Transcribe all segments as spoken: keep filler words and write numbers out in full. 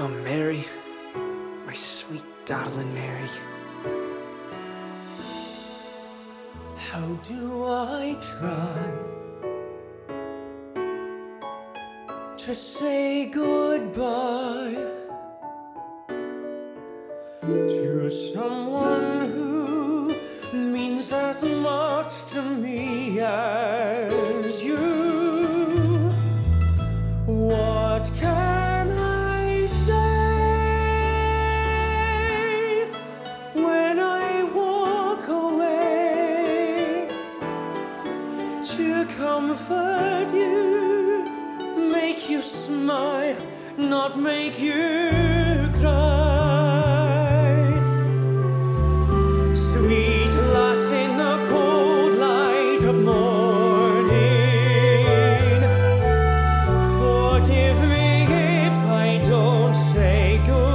Oh, Mary, my sweet darling Mary. How do I try to say goodbye to someone who means as much to me as you? What can I say when I walk away to comfort you, make you smile, not make you cry? Sweet lass in the cold light of morning, forgive me if I don't say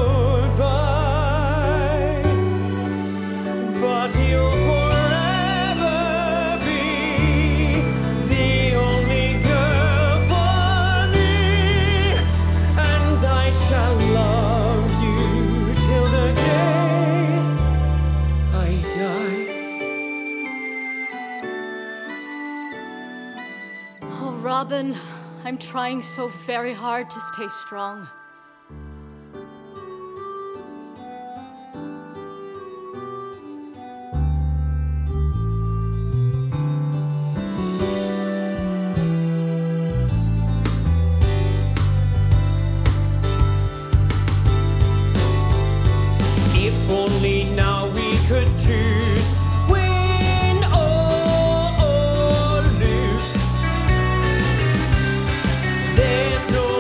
goodbye, but you'll forever be the only girl for me, and I shall love you till the day I die. Oh, Robin, I'm trying so very hard to stay strong. If only now we could choose, win or lose. There's no